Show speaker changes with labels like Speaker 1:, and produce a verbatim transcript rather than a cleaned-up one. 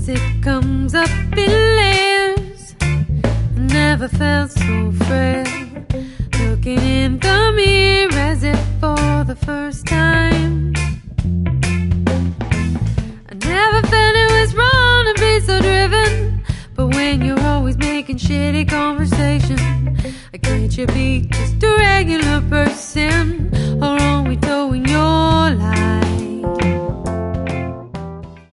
Speaker 1: it comes up in layers. I never felt so frail, looking in the mirror as if for the first time. I never felt it was wrong to be so driven, but when you're always making shitty conversation, can't you be just a regular person? Or are we towing your